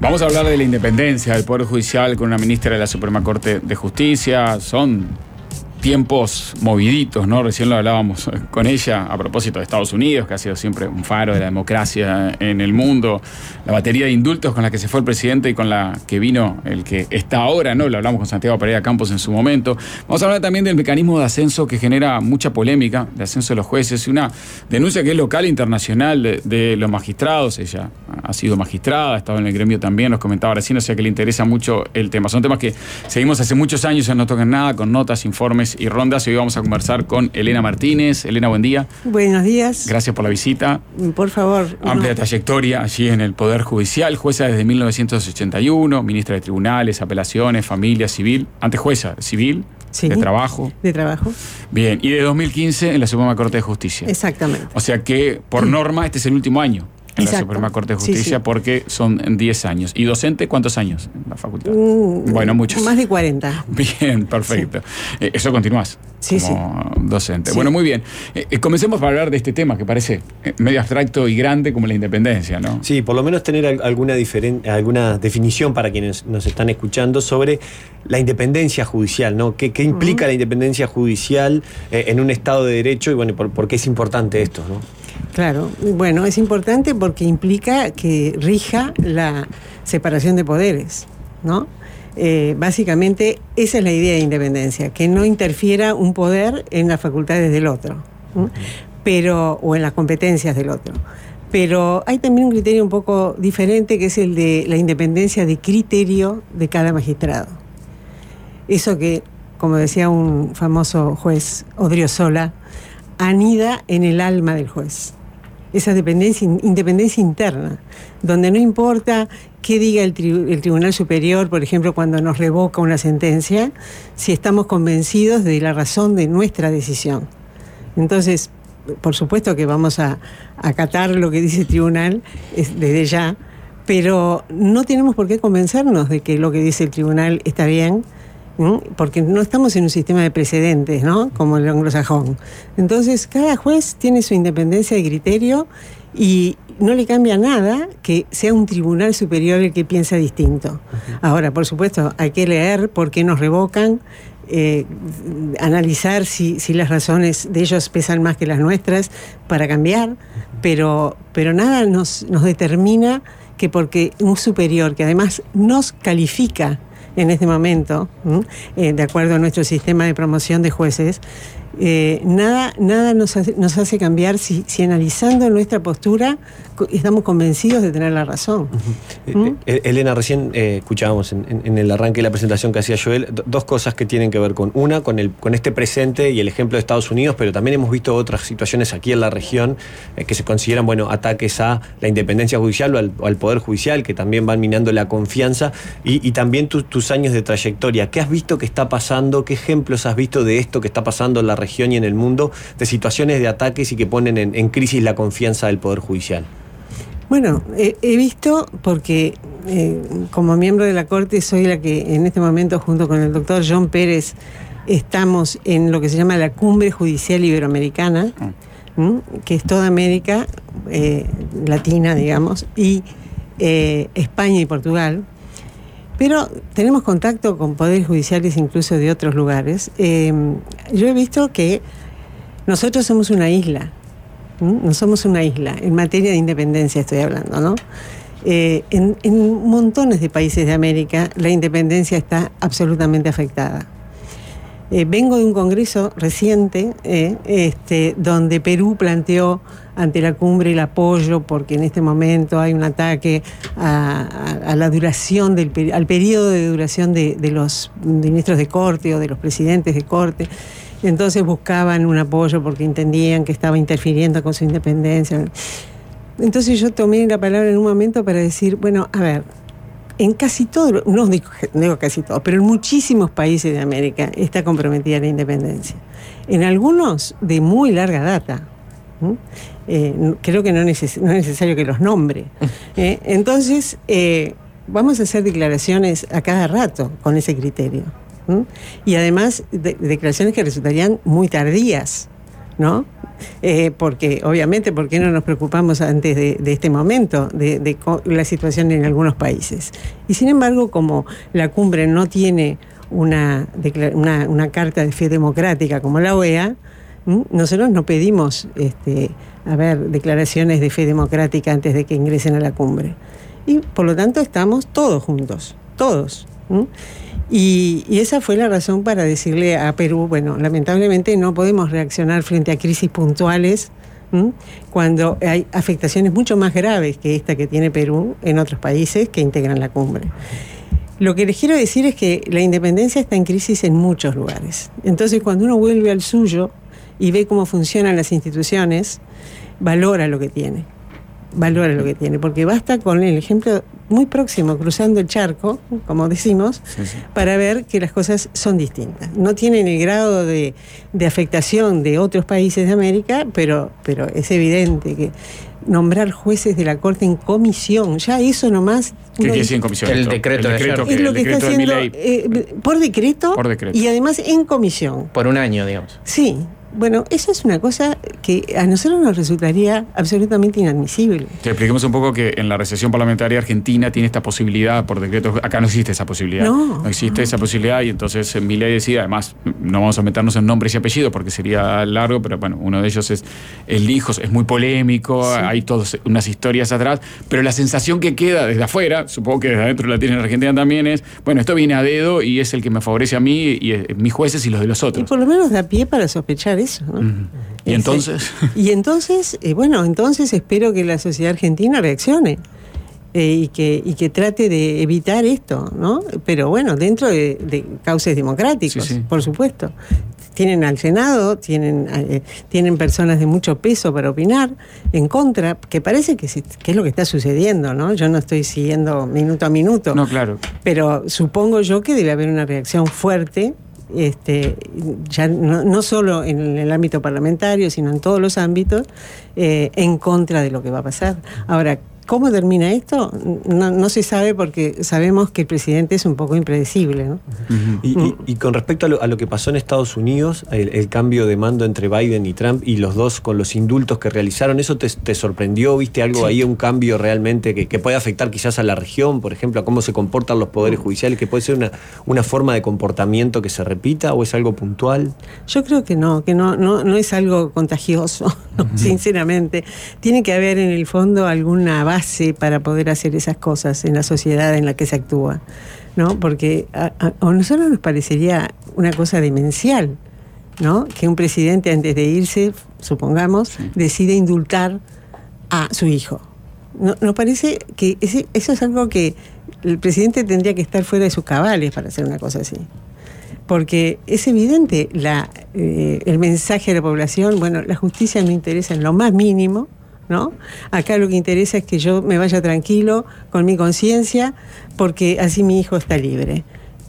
Vamos a hablar de la independencia del Poder Judicial con una ministra de la Suprema Corte de Justicia. Son tiempos moviditos, ¿no? Recién lo hablábamos con ella a propósito de Estados Unidos, que ha sido siempre un faro de la democracia en el mundo. La batería de indultos con la que se fue el presidente y con la que vino el que está ahora, ¿no? Lo hablamos con Santiago Pereira Campos en su momento. Vamos a hablar también del mecanismo de ascenso que genera mucha polémica, de ascenso de los jueces, y una denuncia que es local e internacional de los magistrados. Ella ha sido magistrada, ha estado en el gremio también, nos comentaba recién, o sea que le interesa mucho el tema. Son temas que seguimos hace muchos años en No Toquen Nada, con notas, informes y rondas. Y hoy vamos a conversar con Elena Martínez. Elena, buen día. Buenos días. Gracias por la visita. Por favor. Amplia trayectoria allí en el Poder Judicial, jueza desde 1981, ministra de Tribunales, Apelaciones, Familia, Civil, antes jueza civil, sí, de Trabajo. De Trabajo. Bien, y de 2015 en la Suprema Corte de Justicia. Exactamente. O sea que, por norma, este es el último año en Exacto. la Suprema Corte de Justicia, sí, sí, porque son 10 años. ¿Y docente cuántos años en la facultad? Bueno, muchos. Más de 40. Bien, perfecto. Sí. Eso continúas sí, como docente. Sí. Bueno, muy bien. Comencemos para hablar de este tema que parece medio abstracto y grande como la independencia, ¿no? Sí, por lo menos tener alguna definición para quienes nos están escuchando sobre la independencia judicial, ¿no? ¿Qué implica la independencia judicial en un Estado de Derecho? Y bueno, ¿por qué es importante esto, no? Claro, bueno, es importante porque implica que rija la separación de poderes, ¿no? Básicamente esa es la idea de independencia, que no interfiera un poder en las facultades del otro, ¿no? O en las competencias del otro. Pero hay también un criterio un poco diferente, que es el de la independencia de criterio de cada magistrado. Eso que, como decía un famoso juez, Odriozola, anida en el alma del juez. Esa independencia interna, donde no importa qué diga el Tribunal Superior, por ejemplo, cuando nos revoca una sentencia, si estamos convencidos de la razón de nuestra decisión. Entonces, por supuesto que vamos a acatar lo que dice el tribunal desde ya, pero no tenemos por qué convencernos de que lo que dice el tribunal está bien, porque no estamos en un sistema de precedentes, ¿no? Como el anglosajón. Entonces, cada juez tiene su independencia de criterio y no le cambia nada que sea un tribunal superior el que piensa distinto. Ahora, por supuesto, hay que leer por qué nos revocan, analizar si las razones de ellos pesan más que las nuestras para cambiar, pero nada nos determina que porque un superior que además nos califica en este momento, de acuerdo a nuestro sistema de promoción de jueces, nada nos hace cambiar si analizando nuestra postura estamos convencidos de tener la razón. Elena, recién escuchábamos en el arranque de la presentación que hacía Joel dos cosas que tienen que ver con este presente y el ejemplo de Estados Unidos, pero también hemos visto otras situaciones aquí en la región que se consideran ataques a la independencia judicial o al Poder Judicial, que también van minando la confianza, y también tus años de trayectoria. ¿Qué has visto que está pasando? ¿Qué ejemplos has visto de esto que está pasando en la región y en el mundo, de situaciones de ataques y que ponen en crisis la confianza del Poder Judicial? Bueno, he visto porque como miembro de la Corte soy la que en este momento junto con el doctor John Pérez estamos en lo que se llama la Cumbre Judicial Iberoamericana, que es toda América Latina, digamos, y España y Portugal. Pero tenemos contacto con poderes judiciales incluso de otros lugares. Yo he visto que nosotros somos una isla. No somos una isla, en materia de independencia estoy hablando, ¿no? En montones de países de América la independencia está absolutamente afectada. Vengo de un congreso reciente donde Perú planteó ante la cumbre el apoyo porque en este momento hay un ataque a la duración al periodo de duración de los ministros de corte o de los presidentes de corte. Entonces buscaban un apoyo porque entendían que estaba interfiriendo con su independencia. Entonces yo tomé la palabra en un momento para decir, bueno, a ver, en casi todo, no digo casi todo, pero en muchísimos países de América está comprometida la independencia. En algunos de muy larga data. Creo que no es necesario que los nombre. Entonces, vamos a hacer declaraciones a cada rato con ese criterio. Y además, declaraciones que resultarían muy tardías, ¿no? Porque, obviamente, ¿por qué no nos preocupamos antes de este momento de la situación en algunos países? Y sin embargo, como la cumbre no tiene una carta de fe democrática como la OEA, nosotros no pedimos declaraciones de fe democrática antes de que ingresen a la cumbre. Y por lo tanto estamos todos juntos, todos. Y esa fue la razón para decirle a Perú, bueno, lamentablemente no podemos reaccionar frente a crisis puntuales cuando hay afectaciones mucho más graves que esta que tiene Perú en otros países que integran la cumbre. Lo que les quiero decir es que la independencia está en crisis en muchos lugares. Entonces, cuando uno vuelve al suyo y ve cómo funcionan las instituciones, valora lo que tiene, porque basta con el ejemplo muy próximo, cruzando el charco, como decimos, para ver que las cosas son distintas. No tienen el grado de afectación de otros países de América, pero es evidente que nombrar jueces de la Corte en comisión, ya eso nomás... ¿Qué quiere decir en comisión? El decreto de ayer. Es lo que está haciendo por decreto y además en comisión. Por un año, digamos. Sí. Bueno, eso es una cosa que a nosotros nos resultaría absolutamente inadmisible. Te expliquemos un poco que en la recesión parlamentaria argentina tiene esta posibilidad por decreto. Acá no existe esa posibilidad. No existe esa posibilidad y entonces Milei decide, además no vamos a meternos en nombres y apellidos porque sería largo, pero bueno, uno de ellos es el hijo, es muy polémico, hay todas unas historias atrás, pero la sensación que queda desde afuera, supongo que desde adentro la tienen en Argentina también, es, bueno, esto viene a dedo y es el que me favorece a mí y mis jueces y los de los otros. Y por lo menos da pie para sospechar eso, ¿no? ¿Y entonces? Entonces espero que la sociedad argentina reaccione y que trate de evitar esto, ¿no? Pero bueno, dentro de cauces democráticos, por supuesto. Tienen al Senado, tienen personas de mucho peso para opinar en contra, que parece que es lo que está sucediendo, ¿no? Yo no estoy siguiendo minuto a minuto. No, claro. Pero supongo yo que debe haber una reacción fuerte, ya no solo en el ámbito parlamentario, sino en todos los ámbitos, en contra de lo que va a pasar. Ahora, ¿cómo termina esto? No se sabe porque sabemos que el presidente es un poco impredecible, ¿no? Y con respecto a lo que pasó en Estados Unidos, el cambio de mando entre Biden y Trump y los dos con los indultos que realizaron, ¿eso te sorprendió? ¿Viste algo ahí, un cambio realmente que puede afectar quizás a la región, por ejemplo, a cómo se comportan los poderes judiciales, que puede ser una forma de comportamiento que se repita o es algo puntual? Yo creo que no es algo contagioso, sinceramente. Tiene que haber en el fondo alguna base para poder hacer esas cosas en la sociedad en la que se actúa, ¿no? Porque a nosotros nos parecería una cosa demencial, ¿no? Que un presidente antes de irse, supongamos, decide indultar a su hijo. Nos parece que eso es algo que el presidente tendría que estar fuera de sus cabales para hacer una cosa así. Porque es evidente el mensaje a la población, bueno, la justicia no interesa en lo más mínimo, ¿no? Acá lo que interesa es que yo me vaya tranquilo con mi conciencia porque así mi hijo está libre.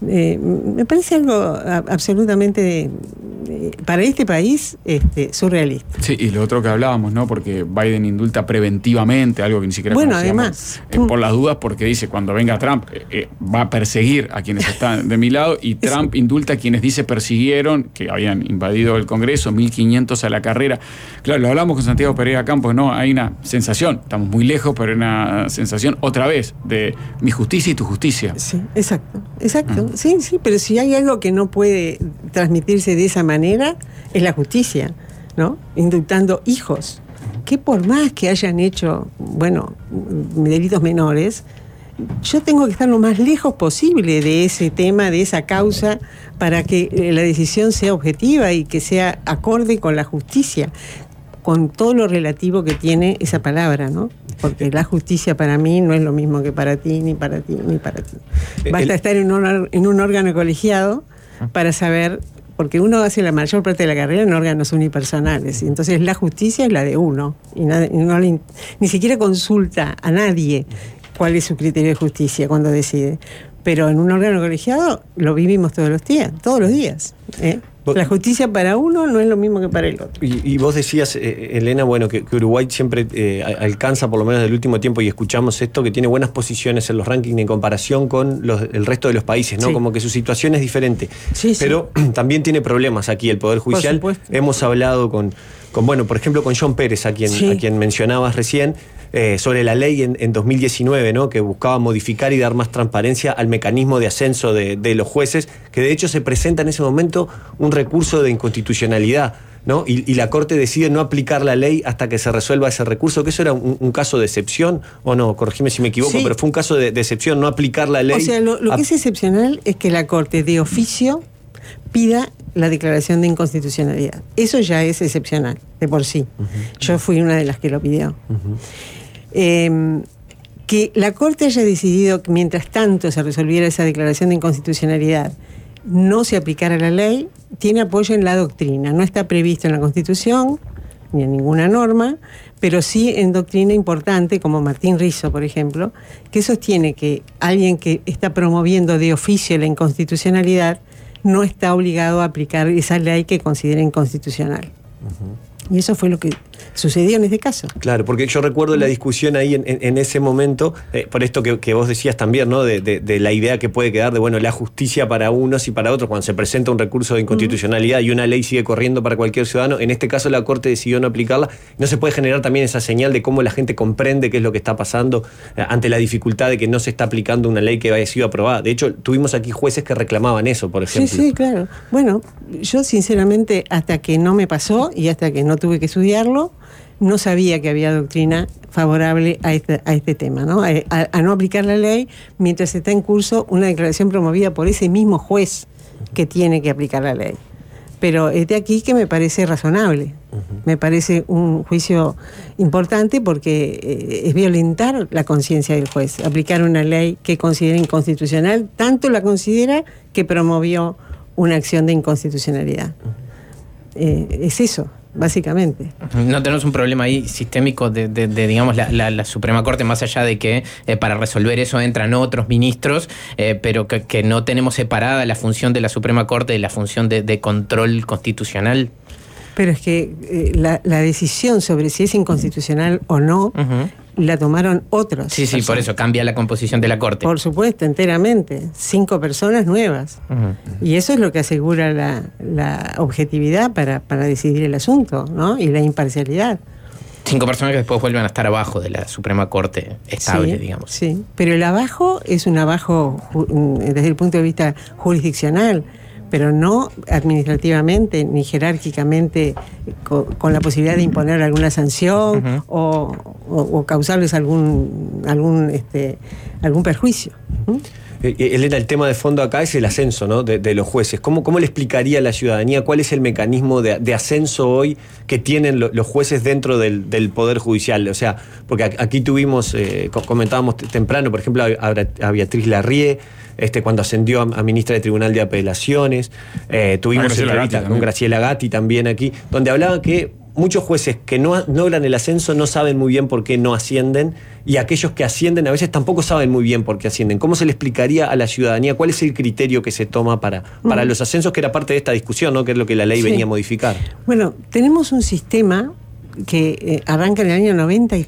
Me parece algo absolutamente para este país surrealista. Sí, y lo otro que hablábamos, ¿no? Porque Biden indulta preventivamente, algo que ni siquiera además por las dudas, porque dice, cuando venga Trump va a perseguir a quienes están de mi lado, y Trump indulta a quienes dice persiguieron, que habían invadido el Congreso, 1.500 a la carrera. Claro, lo hablamos con Santiago Pereira Campos, ¿no? Hay una sensación, estamos muy lejos, pero hay una sensación otra vez de mi justicia y tu justicia. Sí, exacto. Sí, pero si hay algo que no puede transmitirse de esa manera, es la justicia, ¿no? Indultando hijos, que por más que hayan hecho, delitos menores, yo tengo que estar lo más lejos posible de ese tema, de esa causa, para que la decisión sea objetiva y que sea acorde con la justicia, con todo lo relativo que tiene esa palabra, ¿no? Porque la justicia para mí no es lo mismo que para ti, ni para ti, ni para ti. Basta estar en un órgano colegiado para saber, porque uno hace la mayor parte de la carrera en órganos unipersonales, y entonces la justicia es la de uno, y ni siquiera consulta a nadie cuál es su criterio de justicia cuando decide. Pero en un órgano colegiado lo vivimos todos los días, La justicia para uno no es lo mismo que para el otro. Y vos decías, Elena, bueno, que Uruguay siempre alcanza, por lo menos del último tiempo, y escuchamos esto, que tiene buenas posiciones en los rankings en comparación con el resto de los países, ¿no? Sí. Como que su situación es diferente. Sí, pero también tiene problemas aquí el Poder Judicial. Hemos hablado con bueno, por ejemplo, con John Pérez, a quien mencionabas recién, sobre la ley en 2019, ¿no? Que buscaba modificar y dar más transparencia al mecanismo de ascenso de los jueces, que de hecho se presenta en ese momento un recurso de inconstitucionalidad, ¿no? Y la Corte decide no aplicar la ley hasta que se resuelva ese recurso, que eso era un caso de excepción, o no, corregime si me equivoco, pero fue un caso de excepción, no aplicar la ley. O sea, lo que es excepcional es que la Corte de oficio pida la declaración de inconstitucionalidad. Eso ya es excepcional, de por sí. Yo fui una de las que lo pidió. Que la Corte haya decidido que mientras tanto se resolviera esa declaración de inconstitucionalidad, no se aplicara la ley, tiene apoyo en la doctrina. No está previsto en la Constitución ni en ninguna norma, pero sí en doctrina importante, como Martín Rizzo, por ejemplo, que sostiene que alguien que está promoviendo de oficio la inconstitucionalidad no está obligado a aplicar esa ley que considera inconstitucional. Y eso fue lo que sucedió en este caso. Claro, porque yo recuerdo la discusión ahí en ese momento, por esto que vos decías también, ¿no? De la idea que puede quedar de, bueno, la justicia para unos y para otros, cuando se presenta un recurso de inconstitucionalidad y una ley sigue corriendo para cualquier ciudadano. En este caso la Corte decidió no aplicarla. ¿No se puede generar también esa señal de cómo la gente comprende qué es lo que está pasando ante la dificultad de que no se está aplicando una ley que haya sido aprobada? De hecho, tuvimos aquí jueces que reclamaban eso, por ejemplo. Sí, claro. Bueno, yo sinceramente, hasta que no me pasó y hasta que no tuve que estudiarlo, no sabía que había doctrina favorable a este tema, ¿no? A no aplicar la ley mientras está en curso una declaración promovida por ese mismo juez que tiene que aplicar la ley. Pero es de aquí que me parece razonable. Me parece un juicio importante porque es violentar la conciencia del juez, aplicar una ley que considera inconstitucional, tanto la considera que promovió una acción de inconstitucionalidad. Es eso, básicamente. No tenemos un problema ahí sistémico de digamos, la Suprema Corte, más allá de que para resolver eso entran otros ministros, pero que no tenemos separada la función de la Suprema Corte de la función de control constitucional. Pero es que la decisión sobre si es inconstitucional o no la tomaron otros. Sí, personas. Por eso cambia la composición de la Corte. Por supuesto, enteramente. 5 personas nuevas. Y eso es lo que asegura la objetividad para decidir el asunto, ¿no? Y la imparcialidad. 5 personas que después vuelven a estar abajo de la Suprema Corte estable, digamos. Sí, pero el abajo es un abajo desde el punto de vista jurisdiccional, pero no administrativamente ni jerárquicamente con la posibilidad de imponer alguna sanción o causarles algún perjuicio. Elena, el tema de fondo acá es el ascenso, ¿no? de los jueces. ¿Cómo le explicaría a la ciudadanía cuál es el mecanismo de ascenso hoy que tienen los jueces dentro del Poder Judicial? O sea, porque aquí tuvimos, comentábamos temprano, por ejemplo, a Beatriz Larrié, cuando ascendió a ministra de Tribunal de Apelaciones, tuvimos entrevista con Graciela Gatti también aquí, donde hablaba que muchos jueces que no logran el ascenso no saben muy bien por qué no ascienden, y aquellos que ascienden a veces tampoco saben muy bien por qué ascienden. ¿Cómo se le explicaría a la ciudadanía cuál es el criterio que se toma para los ascensos, que era parte de esta discusión, ¿no? Que es lo que la ley venía a modificar? Bueno, tenemos un sistema que arranca en el año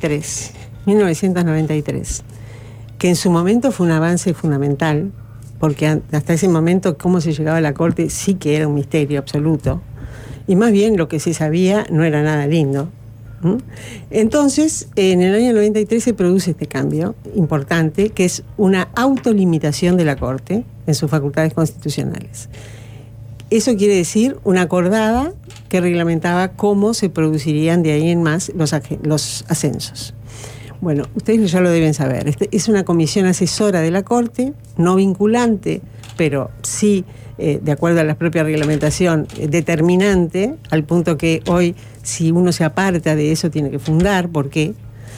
1993, que en su momento fue un avance fundamental, porque hasta ese momento cómo se llegaba a la Corte sí que era un misterio absoluto. Y más bien lo que se sabía no era nada lindo. Entonces, en el año 93 se produce este cambio importante, que es una autolimitación de la Corte en sus facultades constitucionales. Eso quiere decir una acordada que reglamentaba cómo se producirían de ahí en más los ascensos. Bueno, ustedes ya lo deben saber. Es una comisión asesora de la Corte, no vinculante, pero sí, de acuerdo a la propia reglamentación, determinante, al punto que hoy, si uno se aparta de eso, tiene que fundar. ¿Por qué?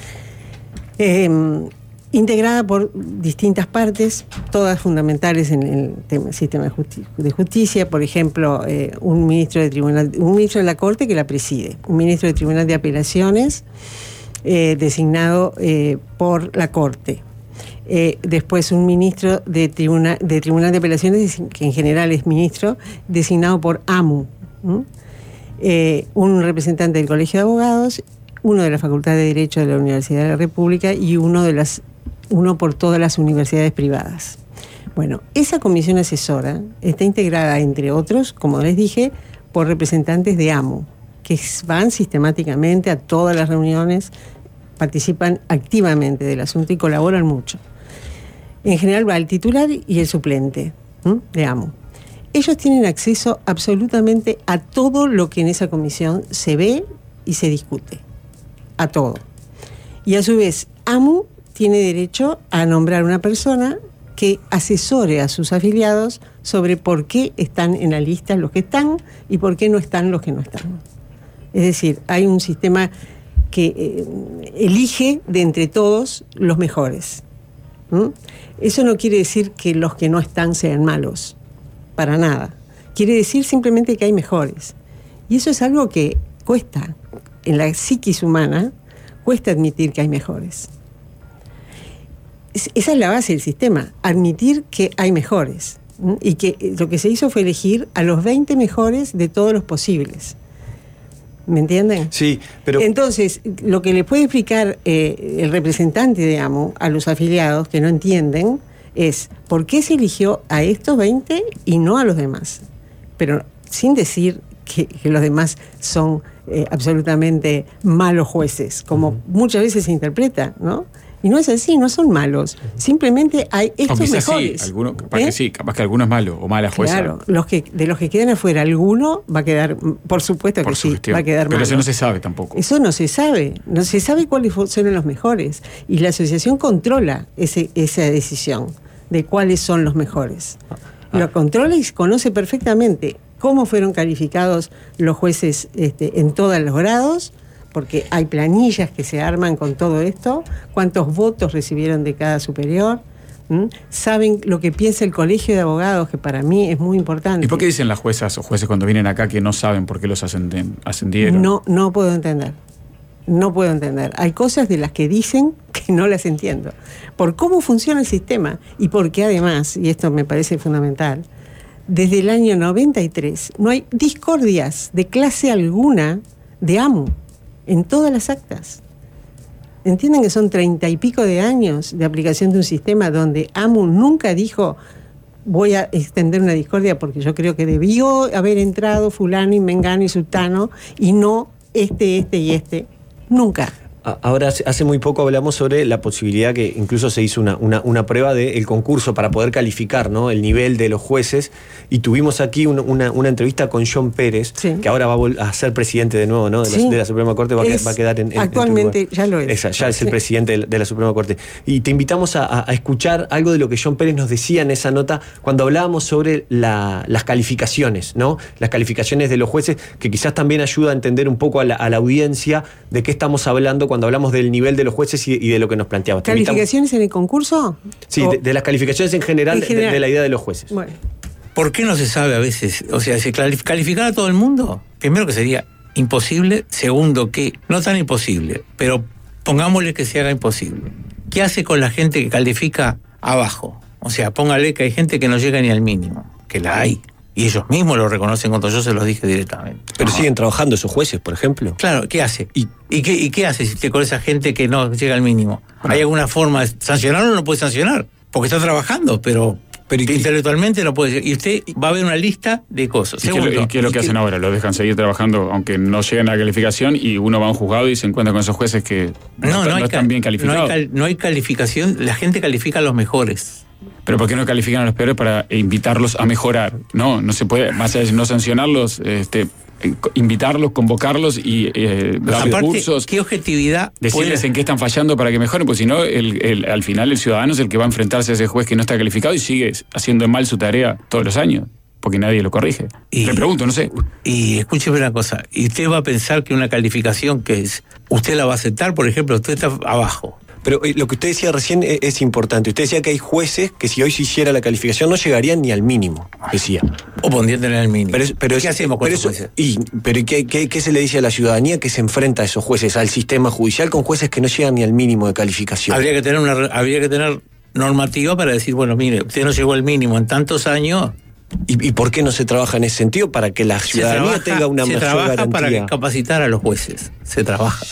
Integrada por distintas partes, todas fundamentales en el sistema de justicia. Por ejemplo, un ministro de la Corte que la preside, un ministro de Tribunal de Apelaciones, designado por la Corte. Después un ministro de Tribunal de Apelaciones, que en general es ministro, designado por AMU. Un representante del Colegio de Abogados, uno de la Facultad de Derecho de la Universidad de la República y uno por todas las universidades privadas. Bueno, esa comisión asesora está integrada, entre otros, como les dije, por representantes de AMU, que van sistemáticamente a todas las reuniones, participan activamente del asunto y colaboran mucho. En general va el titular y el suplente de AMU. Ellos tienen acceso absolutamente a todo lo que en esa comisión se ve y se discute. A todo. Y a su vez, AMU tiene derecho a nombrar una persona que asesore a sus afiliados sobre por qué están en la lista los que están y por qué no están los que no están. Es decir, hay un sistema que elige de entre todos los mejores. Eso no quiere decir que los que no están sean malos, para nada. Quiere decir simplemente que hay mejores. Y eso es algo que cuesta, en la psiquis humana, cuesta admitir que hay mejores. Esa es la base del sistema, admitir que hay mejores. Y que lo que se hizo fue elegir a los 20 mejores de todos los posibles. ¿Me entienden? Sí, pero... Entonces, lo que le puede explicar el representante de AMU a los afiliados que no entienden es por qué se eligió a estos 20 y no a los demás. Pero sin decir que los demás son absolutamente malos jueces, como muchas veces se interpreta, ¿no? Y no es así, no son malos. Simplemente hay estos mejores. Sí, alguno, capaz que alguno es malo o mala jueza. Claro, de los que quedan afuera, alguno va a quedar, por supuesto que sí, va a quedar malo. Pero eso no se sabe tampoco. Eso no se sabe. No se sabe cuáles son los mejores. Y la asociación controla esa decisión de cuáles son los mejores. Lo controla y conoce perfectamente cómo fueron calificados los jueces en todos los grados, porque hay planillas que se arman con todo esto, cuántos votos recibieron de cada superior, saben lo que piensa el Colegio de Abogados, que para mí es muy importante. ¿Y por qué dicen las juezas o jueces cuando vienen acá que no saben por qué los ascendieron? No puedo entender. No puedo entender. Hay cosas de las que dicen que no las entiendo. Por cómo funciona el sistema y porque además, y esto me parece fundamental, desde el año 93 no hay discordias de clase alguna de AMU en todas las actas. Entienden que son 30 y pico de años de aplicación de un sistema donde AMU nunca dijo voy a extender una discordia porque yo creo que debió haber entrado fulano y mengano y sultano y no este y este. Nunca. Ahora, hace muy poco hablamos sobre la posibilidad que incluso se hizo una prueba del concurso para poder calificar, ¿no?, el nivel de los jueces, y tuvimos aquí una entrevista con John Pérez, sí, que ahora va a ser presidente de nuevo, ¿no?, de la Suprema Corte, va a quedar en actualmente ya lo es. Ya es el presidente de la Suprema Corte. Y te invitamos a escuchar algo de lo que John Pérez nos decía en esa nota cuando hablábamos sobre las calificaciones, ¿no?, las calificaciones de los jueces, que quizás también ayuda a entender un poco a la audiencia de qué estamos hablando cuando hablamos del nivel de los jueces y de lo que nos planteabas. ¿Calificaciones en el concurso? Sí, de las calificaciones en general, de la idea de los jueces. Bueno. ¿Por qué no se sabe a veces? O sea, ¿se calificar a todo el mundo? Primero que sería imposible, segundo que no tan imposible, pero pongámosle que se haga imposible. ¿Qué hace con la gente que califica abajo? O sea, póngale que hay gente que no llega ni al mínimo, que la hay. Y ellos mismos lo reconocen cuando yo se los dije directamente. Pero siguen trabajando esos jueces, por ejemplo. Claro, ¿qué hace? ¿Y qué hace con esa gente que no llega al mínimo? ¿Hay alguna forma de sancionarlo? No lo puede sancionar, porque está trabajando, pero intelectualmente no puede ser. Y usted va a ver una lista de cosas. ¿Y qué es lo que hacen ahora? Lo dejan seguir trabajando aunque no lleguen a la calificación, y uno va a un juzgado y se encuentra con esos jueces que no están bien calificados. No hay calificación, la gente califica a los mejores. Pero ¿por qué no califican a los peores para invitarlos a mejorar? No se puede, más allá de no sancionarlos, invitarlos, convocarlos y darles cursos. ¿Qué objetividad? Decirles en qué están fallando para que mejoren, porque si no, al final el ciudadano es el que va a enfrentarse a ese juez que no está calificado y sigue haciendo mal su tarea todos los años, porque nadie lo corrige. Le pregunto, no sé. Y escúcheme una cosa, ¿y usted va a pensar que una calificación que es, usted la va a aceptar? Por ejemplo, usted está abajo. Pero lo que usted decía recién es importante. Usted decía que hay jueces que si hoy se hiciera la calificación no llegarían ni al mínimo, decía. O pondrían al mínimo. Pero ¿qué hacemos con esos jueces? Pero ¿qué se le dice a la ciudadanía que se enfrenta a esos jueces, al sistema judicial, con jueces que no llegan ni al mínimo de calificación? Habría que tener normativa para decir, bueno, mire, usted no llegó al mínimo en tantos años. ¿Y por qué no se trabaja en ese sentido para que la ciudadanía tenga una mayor garantía? Se trabaja para capacitar a los jueces. Se trabaja.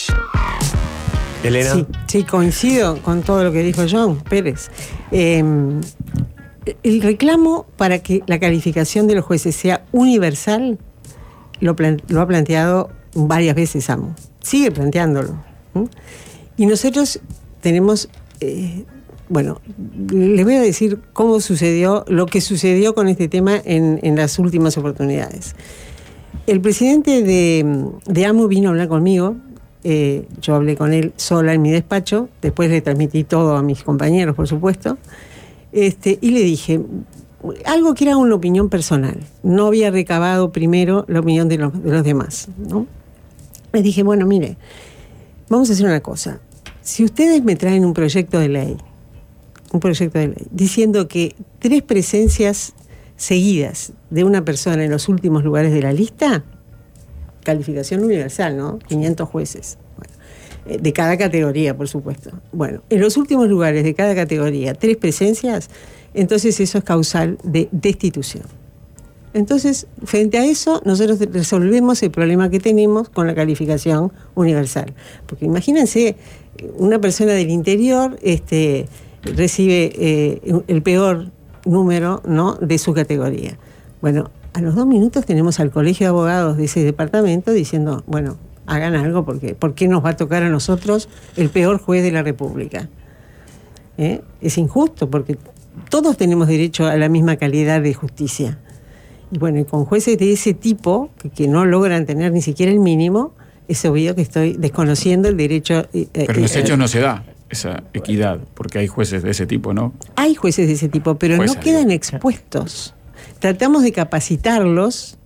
Elena. Sí, coincido con todo lo que dijo John Pérez. El reclamo para que la calificación de los jueces sea universal lo ha planteado varias veces AMU. Sigue planteándolo. Y nosotros tenemos... Bueno, les voy a decir cómo sucedió, lo que sucedió con este tema en las últimas oportunidades. El presidente de AMU vino a hablar conmigo, yo hablé con él sola en mi despacho, después le transmití todo a mis compañeros, por supuesto, y le dije algo que era una opinión personal. No había recabado primero la opinión de los demás, ¿no? Le dije, bueno, mire, vamos a hacer una cosa. Si ustedes me traen un proyecto de ley diciendo que 3 presencias seguidas de una persona en los últimos lugares de la lista, calificación universal, ¿no? 500 jueces. Bueno, de cada categoría, por supuesto. Bueno, en los últimos lugares de cada categoría, 3 presencias, entonces eso es causal de destitución. Entonces, frente a eso, nosotros resolvemos el problema que tenemos con la calificación universal. Porque imagínense, una persona del interior recibe el peor número, ¿no?, de su categoría. Bueno, a los 2 minutos tenemos al colegio de abogados de ese departamento diciendo, bueno, hagan algo, porque ¿por qué nos va a tocar a nosotros el peor juez de la República? Es injusto, porque todos tenemos derecho a la misma calidad de justicia. Y bueno, y con jueces de ese tipo, que no logran tener ni siquiera el mínimo, es obvio que estoy desconociendo el derecho... Pero en los hechos no se da esa equidad, porque hay jueces de ese tipo, ¿no? Hay jueces de ese tipo, pero no quedan expuestos. Tratamos de capacitarlos,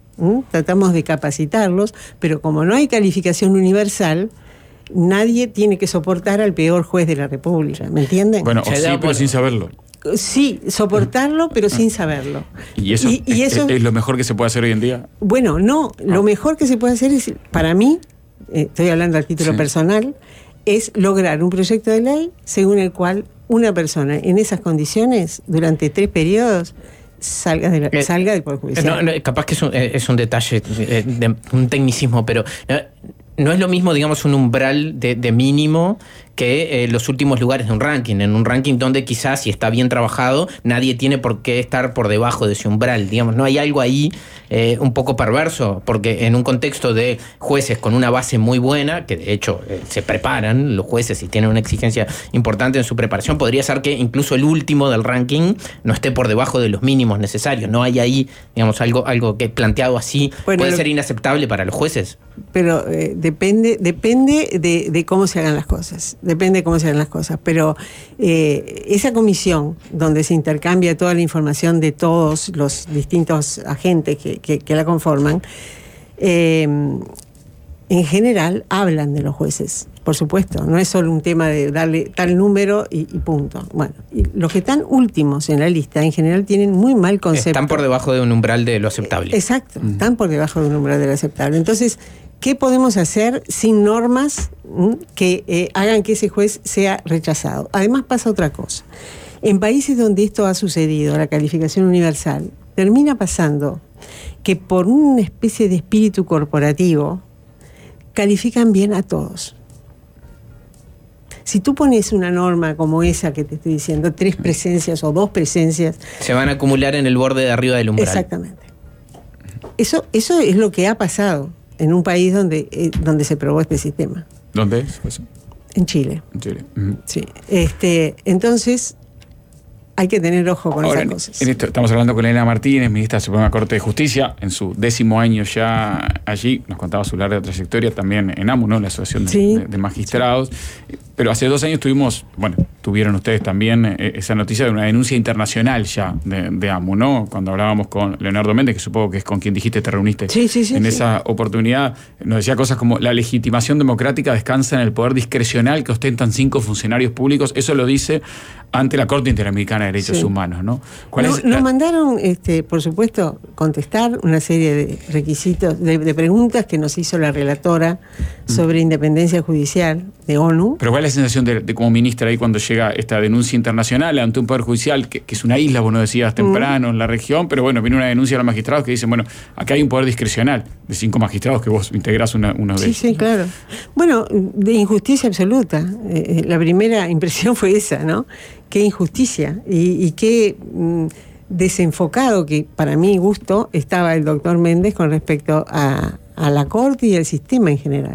pero como no hay calificación universal, nadie tiene que soportar al peor juez de la República, ¿me entienden? Bueno, o sí, pero sin saberlo. Sí, soportarlo, pero sin saberlo. ¿Y eso, es lo mejor que se puede hacer hoy en día? Bueno, no, lo mejor que se puede hacer es, para mí, estoy hablando a título personal, es lograr un proyecto de ley según el cual una persona en esas condiciones, durante 3 periodos, salga del Poder Judicial. Capaz que es un detalle, un tecnicismo, pero no es lo mismo, digamos, un umbral de mínimo que los últimos lugares de un ranking. En un ranking donde quizás, si está bien trabajado, nadie tiene por qué estar por debajo de ese umbral. Digamos, no hay algo ahí un poco perverso, porque en un contexto de jueces con una base muy buena, que de hecho se preparan los jueces y tienen una exigencia importante en su preparación, podría ser que incluso el último del ranking no esté por debajo de los mínimos necesarios. No hay ahí, digamos, algo que planteado así puede ser inaceptable para los jueces. Pero depende de cómo se hagan las cosas. Depende de cómo se hagan las cosas. Pero esa comisión donde se intercambia toda la información de todos los distintos agentes que la conforman, en general hablan de los jueces, por supuesto. No es solo un tema de darle tal número y punto. Bueno, y los que están últimos en la lista, en general, tienen muy mal concepto. Están por debajo de un umbral de lo aceptable. Exacto, están por debajo de un umbral de lo aceptable. Entonces, ¿qué podemos hacer sin normas que hagan que ese juez sea rechazado? Además pasa otra cosa. En países donde esto ha sucedido, la calificación universal, termina pasando que por una especie de espíritu corporativo califican bien a todos. Si tú pones una norma como esa que te estoy diciendo, 3 presencias o 2 presencias... Se van a acumular en el borde de arriba del umbral. Exactamente. Eso es lo que ha pasado en un país donde se probó este sistema. ¿Dónde es eso? En Chile. En Chile. Sí. Entonces, hay que tener ojo con esas cosas. En esto estamos hablando con Elena Martínez, ministra de la Suprema Corte de Justicia, en su 10º año ya allí. Nos contaba su larga trayectoria también en AMU, ¿no?, la Asociación de Magistrados. Sí. Pero hace 2 años tuvieron ustedes también esa noticia de una denuncia internacional ya de AMU, ¿no? Cuando hablábamos con Leonardo Méndez, que supongo que es con quien dijiste te reuniste en esa oportunidad, nos decía cosas como: la legitimación democrática descansa en el poder discrecional que ostentan 5 funcionarios públicos. Eso lo dice ante la Corte Interamericana de Derechos Humanos, ¿no? Nos mandaron, por supuesto, contestar una serie de requisitos, de preguntas que nos hizo la relatora sobre independencia judicial de ONU. Pero ¿cuál es la sensación de como ministra ahí cuando llega esta denuncia internacional ante un poder judicial que es una isla, vos nos decías temprano, en la región, pero bueno, viene una denuncia de los magistrados que dicen, bueno, acá hay un poder discrecional de 5 magistrados que vos integrás uno de ellos. Sí, claro. Bueno, de injusticia absoluta. La primera impresión fue esa, ¿no? Qué injusticia y qué desenfocado, que para mi gusto estaba el doctor Méndez con respecto a la Corte y al sistema en general.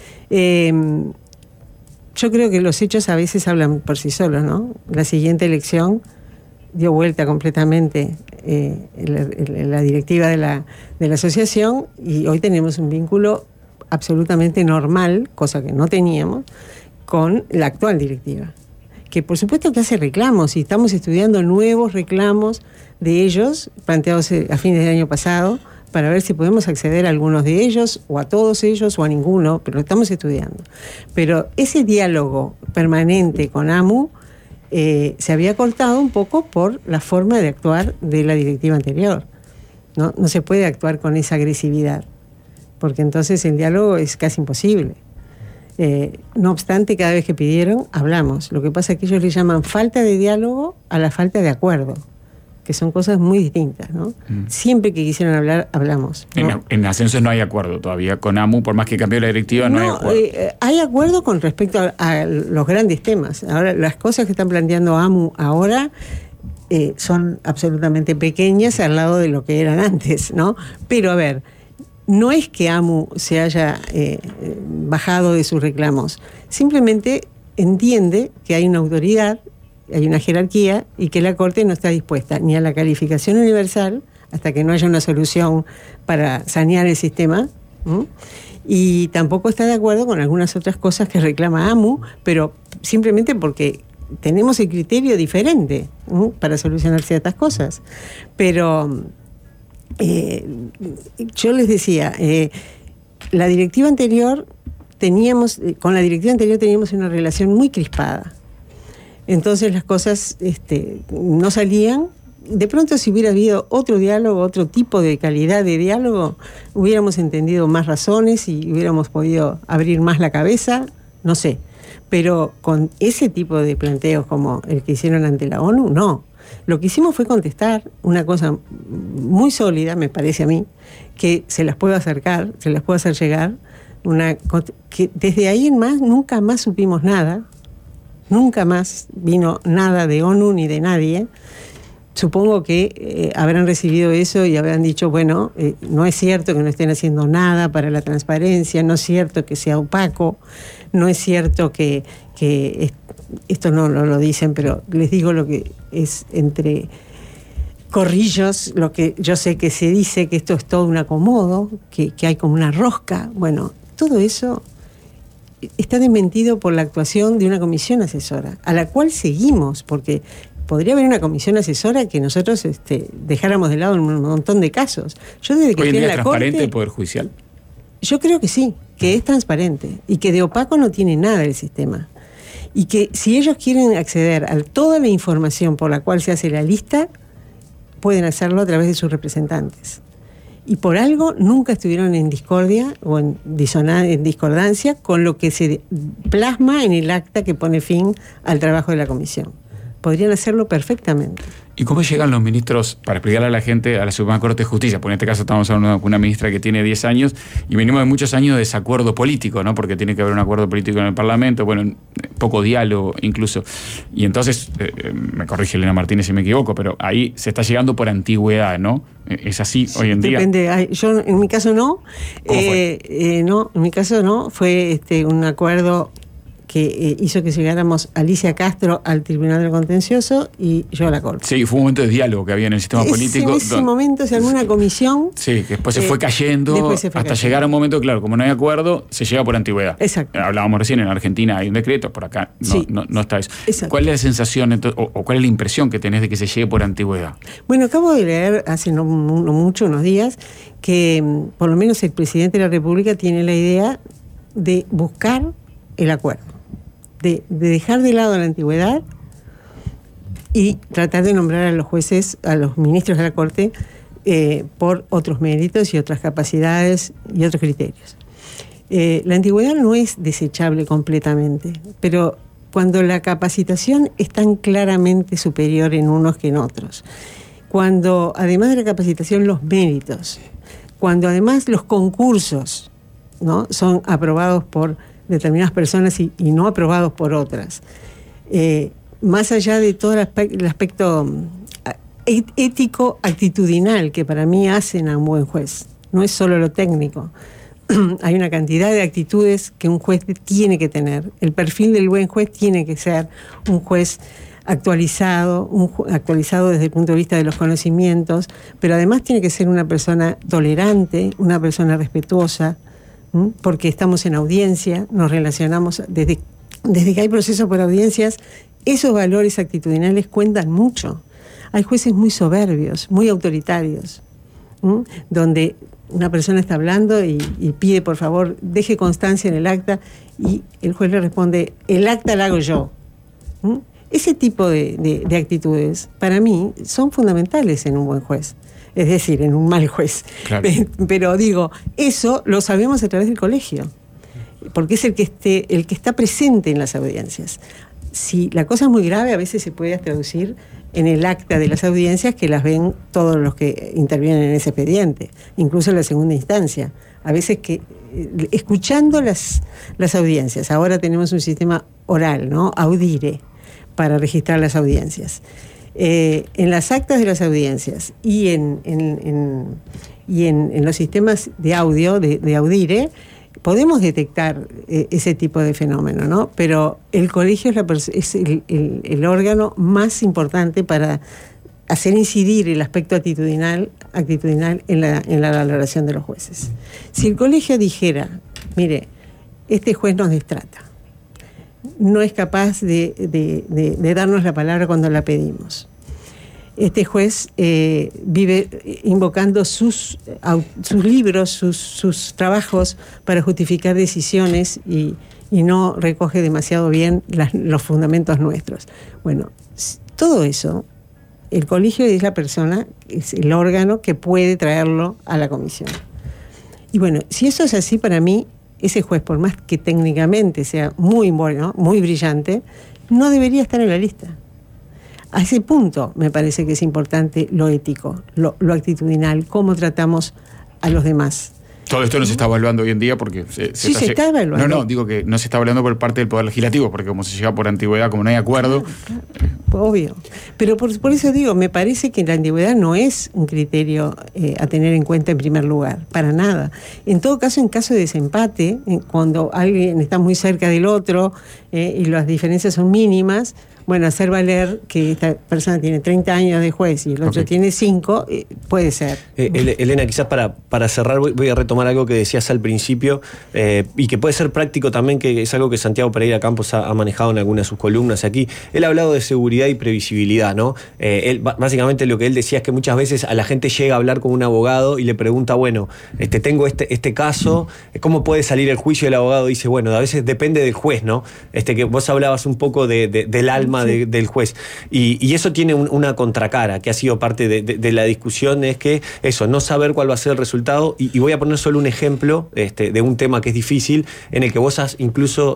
Yo creo que los hechos a veces hablan por sí solos, ¿no? La siguiente elección dio vuelta completamente la directiva de la asociación, y hoy tenemos un vínculo absolutamente normal, cosa que no teníamos, con la actual directiva, que por supuesto que hace reclamos, y estamos estudiando nuevos reclamos de ellos planteados a fines del año pasado, para ver si podemos acceder a algunos de ellos, o a todos ellos, o a ninguno, pero lo estamos estudiando. Pero ese diálogo permanente con AMU se había cortado un poco por la forma de actuar de la directiva anterior. No se puede actuar con esa agresividad, porque entonces el diálogo es casi imposible. No obstante, cada vez que pidieron, hablamos. Lo que pasa es que ellos le llaman falta de diálogo a la falta de acuerdo, que son cosas muy distintas, ¿no? Siempre que quisieron hablar, hablamos, ¿no? En Ascensos no hay acuerdo todavía con AMU, por más que cambió la directiva, no hay acuerdo. Hay acuerdo con respecto a los grandes temas. Ahora, las cosas que están planteando AMU ahora son absolutamente pequeñas al lado de lo que eran antes, ¿no? Pero a ver, no es que AMU se haya bajado de sus reclamos, simplemente entiende que hay una autoridad, hay una jerarquía, y que la Corte no está dispuesta ni a la calificación universal hasta que no haya una solución para sanear el sistema, y tampoco está de acuerdo con algunas otras cosas que reclama AMU, pero simplemente porque tenemos el criterio diferente para solucionar ciertas cosas. Pero yo les decía, la directiva anterior con la directiva anterior teníamos una relación muy crispada. Entonces las cosas no salían. De pronto, si hubiera habido otro diálogo, otro tipo de calidad de diálogo, hubiéramos entendido más razones y hubiéramos podido abrir más la cabeza, no sé. Pero con ese tipo de planteos como el que hicieron ante la ONU, no. Lo que hicimos fue contestar una cosa muy sólida, me parece a mí, que se las puedo acercar, se las puedo hacer llegar, que desde ahí en más nunca más supimos nada. Nunca más vino nada de ONU ni de nadie. Supongo que habrán recibido eso y habrán dicho, bueno, no es cierto que no estén haciendo nada para la transparencia, no es cierto que sea opaco, no es cierto que esto no lo dicen, pero les digo lo que es entre corrillos, lo que yo sé que se dice, que esto es todo un acomodo, que hay como una rosca. Bueno, todo eso está desmentido por la actuación de una comisión asesora, a la cual seguimos, porque podría haber una comisión asesora que nosotros dejáramos de lado en un montón de casos. Yo desde que ¿Hoy en fui día a es la transparente Corte, el Poder Judicial? yo creo que sí, que es transparente y que de opaco no tiene nada el sistema. Y que si ellos quieren acceder a toda la información por la cual se hace la lista, pueden hacerlo a través de sus representantes. Y por algo nunca estuvieron en discordia o en discordancia con lo que se plasma en el acta que pone fin al trabajo de la comisión. Podrían hacerlo perfectamente. ¿Y cómo llegan los ministros, para explicarle a la gente, a la Suprema Corte de Justicia? Porque en este caso estamos hablando con una ministra que tiene 10 años y venimos de muchos años de desacuerdo político, ¿no? Porque tiene que haber un acuerdo político en el Parlamento, bueno, poco diálogo incluso. Y entonces, me corrige Elena Martínez si me equivoco, pero ahí se está llegando por antigüedad, ¿no? ¿Es así hoy en día? Depende. Yo, en mi caso no. ¿Cómo fue? No, en mi caso no. Fue un acuerdo que hizo que llegáramos Alicia Castro al Tribunal del Contencioso y yo a la Corte. Sí, fue un momento de diálogo que había en el sistema político. En ese momento se armó una comisión. Sí, que después se fue cayendo hasta llegar a un momento, claro, como no hay acuerdo, se llega por antigüedad. Exacto. Hablábamos recién, en Argentina hay un decreto, por acá no está eso. Exacto. ¿Cuál es la sensación o cuál es la impresión que tenés de que se llegue por antigüedad? Bueno, acabo de leer hace no mucho, unos días, que por lo menos el presidente de la República tiene la idea de buscar el acuerdo. De dejar de lado la antigüedad y tratar de nombrar a los jueces, a los ministros de la Corte, por otros méritos y otras capacidades y otros criterios. La antigüedad no es desechable completamente, pero cuando la capacitación es tan claramente superior en unos que en otros, cuando además de la capacitación los méritos, cuando además los concursos, ¿no?, son aprobados por determinadas personas y no aprobados por otras, más allá de todo el aspecto ético, actitudinal que para mí hacen a un buen juez, no es solo lo técnico. Hay una cantidad de actitudes que un juez tiene que tener. El perfil del buen juez tiene que ser un juez actualizado, actualizado desde el punto de vista de los conocimientos, pero además tiene que ser una persona tolerante, una persona respetuosa, porque estamos en audiencia, nos relacionamos desde que hay procesos por audiencias, esos valores actitudinales cuentan mucho. Hay jueces muy soberbios, muy autoritarios, donde una persona está hablando y pide, por favor, deje constancia en el acta, y el juez le responde, el acta la hago yo. Ese tipo de actitudes, para mí, son fundamentales en un buen juez. Es decir, en un mal juez. Claro. Pero digo, eso lo sabemos a través del colegio, porque es el que está presente en las audiencias. Si la cosa es muy grave, a veces se puede traducir en el acta de las audiencias, que las ven todos los que intervienen en ese expediente, incluso en la segunda instancia. A veces que, escuchando las audiencias, ahora tenemos un sistema oral, ¿no?, audire, para registrar las audiencias. En las actas de las audiencias y en los sistemas de audio, de audire, podemos detectar ese tipo de fenómeno, ¿no? Pero el colegio es el órgano más importante para hacer incidir el aspecto actitudinal en la valoración de los jueces. Si el colegio dijera, mire, este juez nos destrata, no es capaz de darnos la palabra cuando la pedimos, este juez vive invocando sus libros, sus trabajos para justificar decisiones y no recoge demasiado bien los fundamentos nuestros. Bueno, todo eso, el colegio es la persona, es el órgano que puede traerlo a la comisión. Y bueno, si eso es así, para mí, ese juez, por más que técnicamente sea muy bueno, muy brillante, no debería estar en la lista. A ese punto me parece que es importante lo ético, lo actitudinal, cómo tratamos a los demás. Todo esto no se está evaluando hoy en día porque... se está evaluando. No, digo que no se está evaluando por parte del Poder Legislativo, porque como se llega por antigüedad, como no hay acuerdo... Claro, obvio. Pero por eso digo, me parece que la antigüedad no es un criterio a tener en cuenta en primer lugar, para nada. En todo caso, en caso de desempate, cuando alguien está muy cerca del otro y las diferencias son mínimas, bueno, hacer valer que esta persona tiene 30 años de juez y el otro tiene 5, puede ser. Elena, quizás para cerrar voy a retomar algo que decías al principio y que puede ser práctico también, que es algo que Santiago Pereira Campos ha manejado en algunas de sus columnas aquí. Él ha hablado de seguridad y previsibilidad, ¿no? Básicamente lo que él decía es que muchas veces a la gente llega a hablar con un abogado y le pregunta, bueno, tengo este caso, ¿cómo puede salir el juicio? El abogado dice, bueno, a veces depende del juez, ¿no? Que vos hablabas un poco del alma del juez. Y eso tiene una contracara, que ha sido parte de la discusión, es que eso, no saber cuál va a ser el resultado. Y voy a poner solo un ejemplo de un tema que es difícil, en el que vos has incluso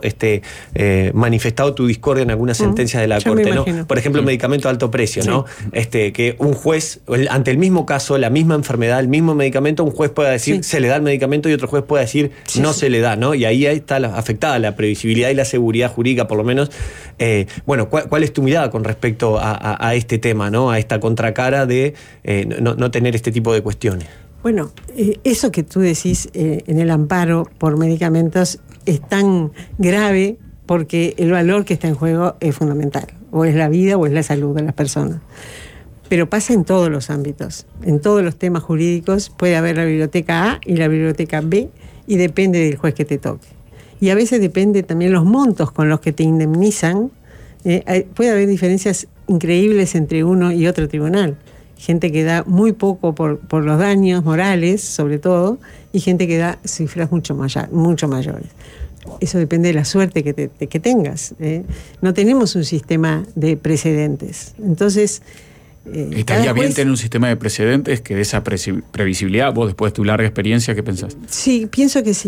manifestado tu discordia en algunas sentencias de la Corte, ¿no? Por ejemplo, medicamento de alto precio, ¿no? Que un juez, ante el mismo caso, la misma enfermedad, el mismo medicamento, un juez pueda decir se le da el medicamento y otro juez pueda decir no se le da, ¿no? Y ahí está afectada la previsibilidad y la seguridad jurídica, por lo menos. Bueno, ¿cuál es tu mirada con respecto a este tema, ¿no? A esta contracara de no tener este tipo de cuestiones? Bueno, eso que tú decís en el amparo por medicamentos es tan grave porque el valor que está en juego es fundamental. O es la vida o es la salud de las personas. Pero pasa en todos los ámbitos. En todos los temas jurídicos puede haber la biblioteca A y la biblioteca B y depende del juez que te toque. Y a veces depende también los montos con los que te indemnizan. Puede haber diferencias increíbles entre uno y otro tribunal. Gente que da muy poco por los daños morales, sobre todo, y gente que da cifras mucho mayores. Eso depende de la suerte que tengas. No tenemos un sistema de precedentes. Entonces... ¿Estaría bien tener un sistema de precedentes que dé esa previsibilidad? Vos, después de tu larga experiencia, ¿qué pensás? Sí, pienso que sí.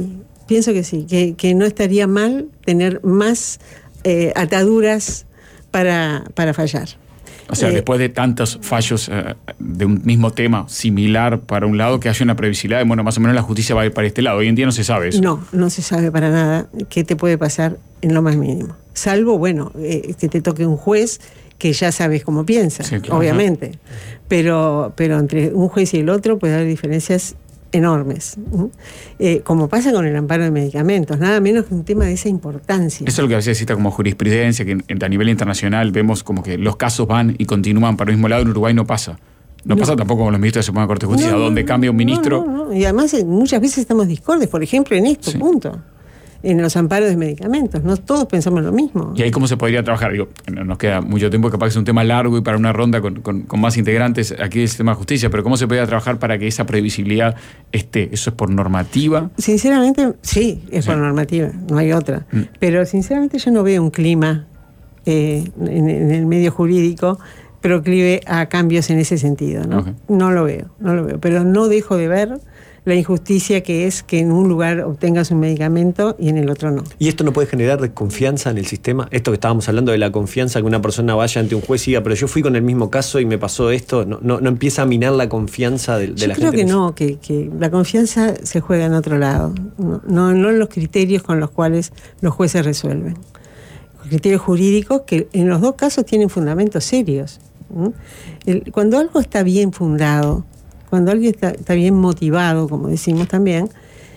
pienso que sí, que no estaría mal tener más ataduras para fallar. O sea, después de tantos fallos de un mismo tema similar para un lado, que haya una previsibilidad de, bueno, más o menos la justicia va a ir para este lado. Hoy en día no se sabe eso. No se sabe para nada qué te puede pasar en lo más mínimo. Salvo, bueno, que te toque un juez que ya sabes cómo piensa, sí, claro, obviamente. Pero entre un juez y el otro puede haber diferencias enormes, como pasa con el amparo de medicamentos, nada menos que un tema de esa importancia. Eso es lo que a veces cita como jurisprudencia, que a nivel internacional vemos como que los casos van y continúan para el mismo lado. En Uruguay no pasa. No pasa tampoco con los ministros de la Suprema Corte de Justicia, donde cambia un ministro. No. Y además muchas veces estamos discordes, por ejemplo, en esto, punto. En los amparos de medicamentos, no todos pensamos lo mismo. ¿Y ahí cómo se podría trabajar? Digo, no nos queda mucho tiempo, capaz que es un tema largo y para una ronda con más integrantes aquí del sistema de justicia, pero ¿cómo se podría trabajar para que esa previsibilidad esté? ¿Eso es por normativa? Sinceramente, sí, es por normativa, no hay otra. Pero sinceramente yo no veo un clima en el medio jurídico proclive a cambios en ese sentido, ¿no? Okay. No lo veo, pero no dejo de ver la injusticia que es que en un lugar obtengas un medicamento y en el otro no. ¿Y esto no puede generar desconfianza en el sistema? Esto que estábamos hablando de la confianza, que una persona vaya ante un juez y diga, pero yo fui con el mismo caso y me pasó esto, ¿no empieza a minar la confianza de la gente? Yo creo que la confianza se juega en otro lado, no en los criterios con los cuales los jueces resuelven. Los criterios jurídicos que en los dos casos tienen fundamentos serios. Cuando algo está bien fundado, cuando alguien está bien motivado, como decimos también,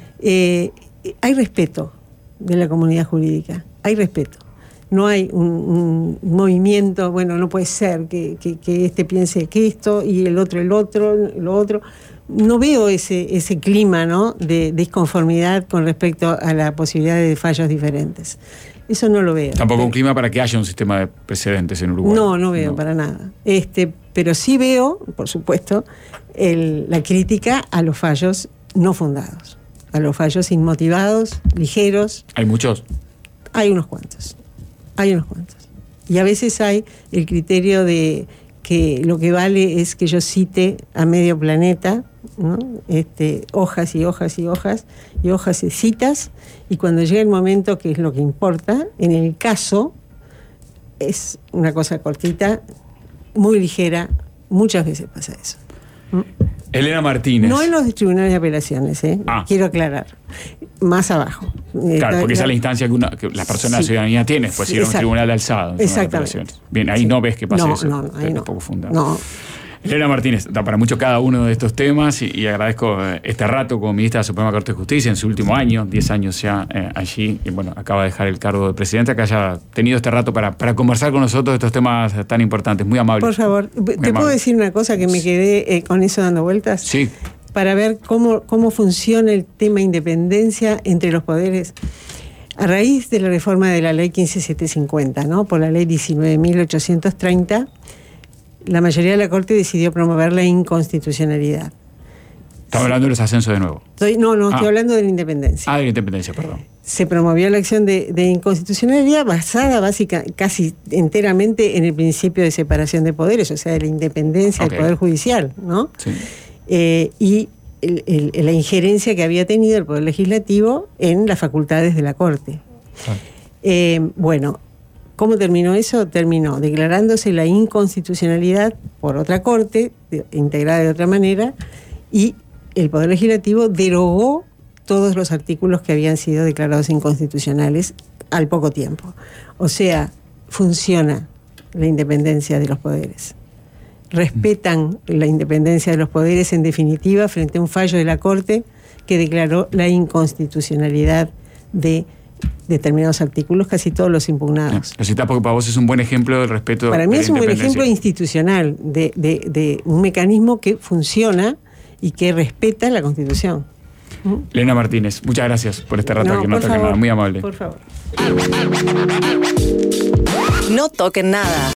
hay respeto de la comunidad jurídica, hay respeto. No hay un movimiento, bueno, no puede ser que este piense que esto y el otro lo otro. No veo ese clima, ¿no?, de disconformidad con respecto a la posibilidad de fallos diferentes. Eso no lo veo. Tampoco un clima para que haya un sistema de precedentes en Uruguay. No veo para nada. Pero sí veo, por supuesto, la crítica a los fallos no fundados, a los fallos inmotivados, ligeros. ¿Hay muchos? Hay unos cuantos. Y a veces hay el criterio de que lo que vale es que yo cite a medio planeta, ¿no?, hojas y hojas y hojas y hojas de citas, y cuando llega el momento, que es lo que importa, en el caso es una cosa cortita, muy ligera, muchas veces pasa eso. Elena Martínez. No en los tribunales de apelaciones, quiero aclarar. Más abajo. Claro, porque esa es la instancia que la persona de la ciudadanía tiene, pues ir a un tribunal de alzado. Exactamente. Bien, ahí no ves que pasa eso. No, ahí no. Poco fundado. No. Elena Martínez, da para mucho cada uno de estos temas y agradezco este rato como ministra de la Suprema Corte de Justicia en su último año, 10 años ya allí, y bueno, acaba de dejar el cargo de presidenta, que haya tenido este rato para conversar con nosotros de estos temas tan importantes. Muy amable. Por favor, ¿te puedo decir una cosa que me quedé con eso dando vueltas? Sí. Para ver cómo funciona el tema independencia entre los poderes. A raíz de la reforma de la ley 15750, ¿no?, por la ley 19.830, la mayoría de la Corte decidió promover la inconstitucionalidad. ¿Estamos hablando de los ascensos de nuevo? Estoy hablando de la independencia. De la independencia, perdón. Se promovió la acción de inconstitucionalidad basada casi enteramente en el principio de separación de poderes, o sea, de la independencia del Poder Judicial, ¿no? Sí. Y la injerencia que había tenido el Poder Legislativo en las facultades de la Corte. Bueno, ¿cómo terminó eso? Terminó declarándose la inconstitucionalidad por otra Corte, integrada de otra manera, y el Poder Legislativo derogó todos los artículos que habían sido declarados inconstitucionales al poco tiempo. O sea, funciona la independencia de los poderes. Respetan la independencia de los poderes, en definitiva, frente a un fallo de la Corte que declaró la inconstitucionalidad de determinados artículos, casi todos los impugnados. Lo citás porque para vos es un buen ejemplo del respeto. Para mí es un buen ejemplo institucional de un mecanismo que funciona y que respeta la Constitución. Elena Martínez, muchas gracias por este rato aquí en No Toquen Nada, muy amable. Por favor. No toquen nada.